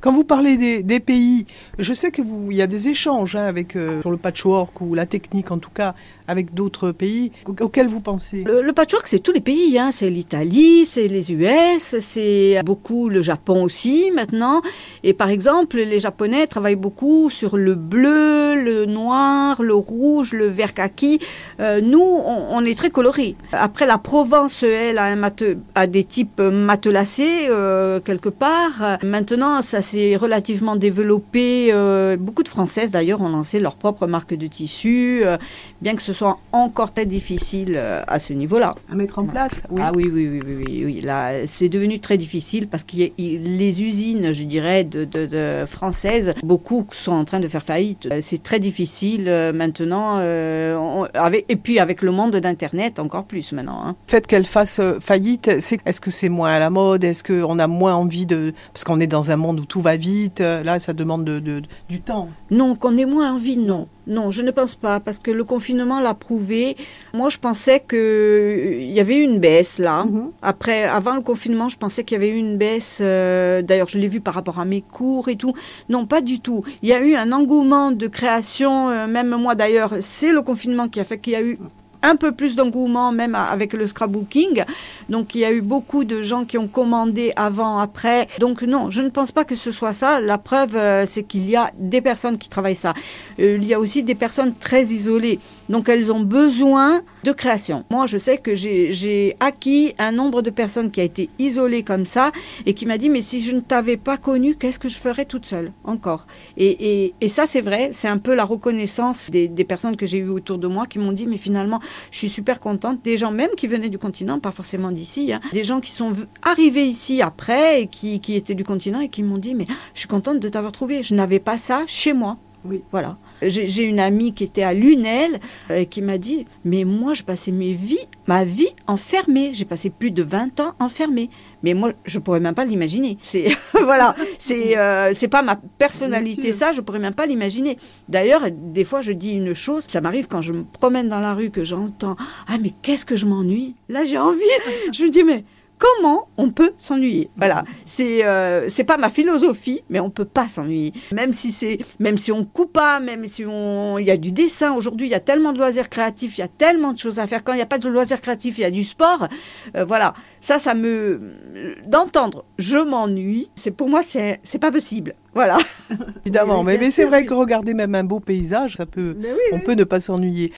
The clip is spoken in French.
Quand vous parlez des pays, je sais que il y a des échanges avec, sur le patchwork ou la technique en tout cas, avec d'autres pays auxquels vous pensez. Le patchwork, c'est tous les pays, hein. C'est l'Italie, c'est les US, c'est beaucoup le Japon aussi maintenant. Et par exemple, les Japonais travaillent beaucoup sur le bleu, le noir, le rouge, le vert kaki. Nous, on est très colorés. Après, la Provence, elle, a des types matelassés quelque part. Maintenant, ça s'est relativement développé. Beaucoup de Françaises, d'ailleurs, ont lancé leur propre marque de tissu, bien que ce soit encore très difficile à ce niveau-là. À mettre en place, oui. Ah oui. Là, c'est devenu très difficile parce que les usines, je dirais, de françaises, beaucoup sont en train de faire faillite. C'est très difficile maintenant, et puis avec le monde d'Internet, encore plus maintenant. Hein. Le fait qu'elles fassent faillite, est-ce que c'est moins à la mode? Est-ce qu'on a moins envie de... Parce qu'on est dans un monde où tout va vite, là, ça demande du temps. Non, qu'on ait moins envie, non. Non, je ne pense pas, parce que le confinement l'a prouvé. Moi, je pensais qu'il y avait eu une baisse, là. Mm-hmm. Avant le confinement, je pensais qu'il y avait eu une baisse. D'ailleurs, je l'ai vu par rapport à mes cours et tout. Non, pas du tout. Il y a eu un engouement de création, même moi, d'ailleurs, c'est le confinement qui a fait qu'il y a eu un peu plus d'engouement, même avec le scrapbooking. Donc, il y a eu beaucoup de gens qui ont commandé avant, après. Donc, non, je ne pense pas que ce soit ça. La preuve, c'est qu'il y a des personnes qui travaillent ça. Il y a aussi des personnes très isolées. Donc, elles ont besoin de création. Moi, je sais que j'ai acquis un nombre de personnes qui a été isolées comme ça et qui m'a dit, mais si je ne t'avais pas connue, qu'est-ce que je ferais toute seule encore? Et ça, c'est vrai, c'est un peu la reconnaissance des personnes que j'ai eues autour de moi qui m'ont dit, mais finalement, je suis super contente. Des gens même qui venaient du continent, pas forcément d'ici, hein, des gens qui sont arrivés ici après et qui étaient du continent et qui m'ont dit, mais je suis contente de t'avoir trouvé. Je n'avais pas ça chez moi. Oui. Voilà. J'ai une amie qui était à Lunel qui m'a dit, mais moi, je passais ma vie enfermée. J'ai passé plus de 20 ans enfermée. Mais moi, je pourrais même pas l'imaginer. Voilà, c'est pas ma personnalité, ça, je pourrais même pas l'imaginer. D'ailleurs, des fois, je dis une chose, ça m'arrive quand je me promène dans la rue que j'entends, ah, mais qu'est-ce que je m'ennuie. Là, j'ai envie, je me dis, mais comment on peut s'ennuyer? Voilà, c'est pas ma philosophie, mais on peut pas s'ennuyer. Même si on coupe pas, même si il y a du dessin. Aujourd'hui, il y a tellement de loisirs créatifs, il y a tellement de choses à faire. Quand il n'y a pas de loisirs créatifs, il y a du sport. Voilà, d'entendre je m'ennuie, pour moi, c'est pas possible. Voilà. Évidemment, mais c'est vrai que regarder même un beau paysage, on peut ne pas s'ennuyer.